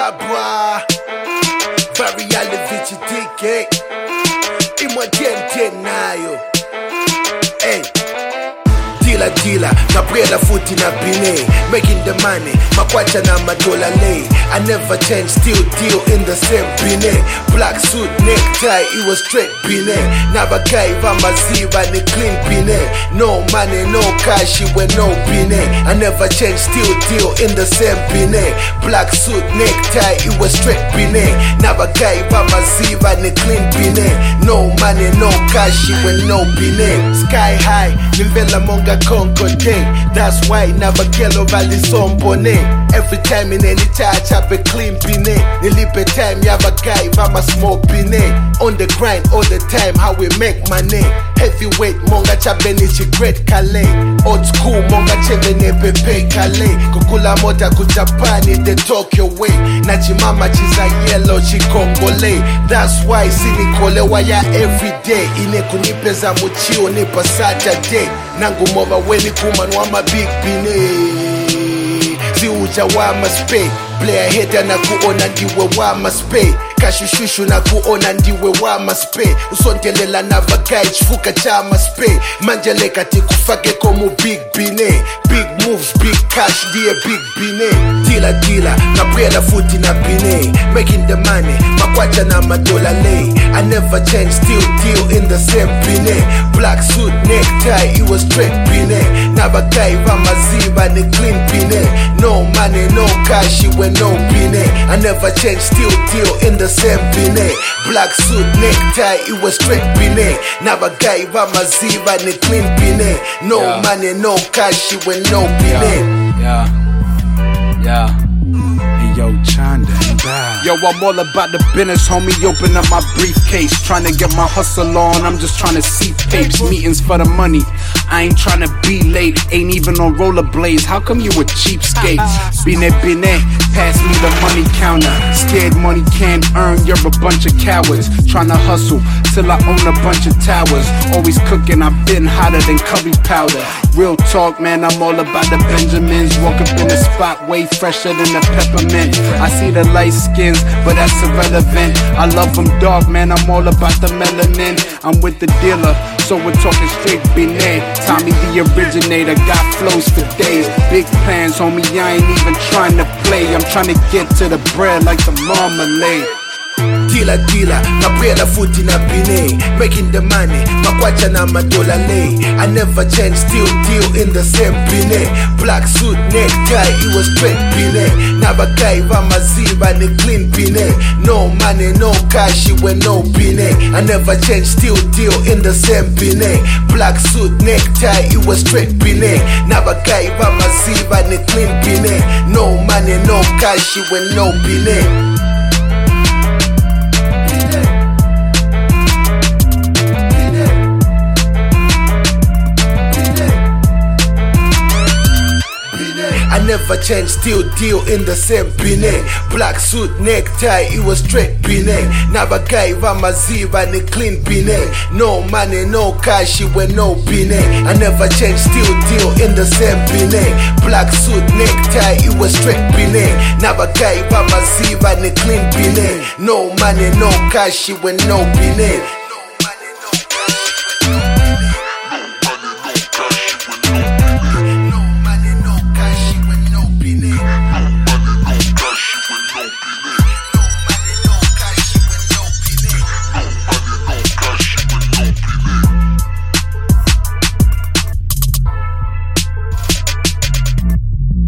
Baba Variale Vichitike Imwatente nayo. Hey, dealer, nabrela futi na bine, making the money, makwacha na madola lay. I never change, still deal in the same bine. Black suit, necktie, it was straight bine. Never gave a maziva, ni clean bine. No money, no cash, it went no bine. I never change, still deal in the same bine. Black suit, necktie, it was straight bine. Never gave a maziva, ni clean bine. No money, no cash, it went no bine. Sky high, nivela monga Congo day. That's why never get over the sombone. Every time in any touch I be clean bine. Nilipe time you have a guy I'm a small bine. On the grind all the time how we make money. Heavyweight monga chabenichi great kale. Old school monga chevene pepe kale. Kukula mota ku Japani the Tokyo way. Nachimama chiza yellow chikongole. That's why sini kole waya every day. Ine kunipeza muchio nipa Saturday. Nangu mova weni kumanwa ma big bine. Ziuja wa maspe. Player hater na kuona ndiwe wa maspe. Kashushushu na kuona ndiwe wa maspe. Usontelela na vagai chifuka cha maspe. Manjeleka tikufake komu big bine. Big moves, big cash, dear big bine. Dealer, nabrela futi na bine. Making the money, makwacha na madola lay. I never change, still deal in the same bine. Black suit, necktie, it was straight bine. Nabagai maziva ni clean bine. No money, no cash, it went no bine. I never change, still deal in the same bine. Black suit, necktie, it was straight bine. Nabagai maziva ni clean bine. No money, no cash, it went no bine. Yeah. Hey, yo, Chanda. Yo, I'm all about the business, homie. Open up my briefcase. Trying to get my hustle on. I'm just trying to see papes. Meetings for the money. I ain't trying to be late. Ain't even on rollerblades. How come you a cheapskate? Bine, pass me the money counter. Scared money can't earn. You're a bunch of cowards. Trying to hustle till I own a bunch of towers. Always cooking. I've been hotter than curry powder. Real talk, man. I'm all about the Benjamins. Walk up in the spot way fresher than the peppermint. I see the light skins, but that's irrelevant. I love them dark, man, I'm all about the melanin. I'm with the dealer, so we're talking straight bine. Tommy the originator, got flows for days. Big plans, homie, I ain't even trying to play. I'm trying to get to the bread like the marmalade. Dealer, nabrela futi na bine. Making the money, makwacha na madola lay. I never change, still deal in the same bine. Black suit, necktie, it was straight bine. Nabagai maziva ni clean bine. No money, no cash, it went no bine. I never change, still deal in the same bine. Black suit, necktie, it was straight bine. Nabagai maziva ni clean bine. No money, no cash, it went no bine. I never change, still deal in the same bine. Black suit, necktie, it was straight bine. Nabagai maziva ni clean bine. No money, no cash, it went no bine. I never change, still deal in the same bine. Black suit, necktie, it was straight bine. Nabagai maziva ni clean bine. No money, no cash, it went no bine.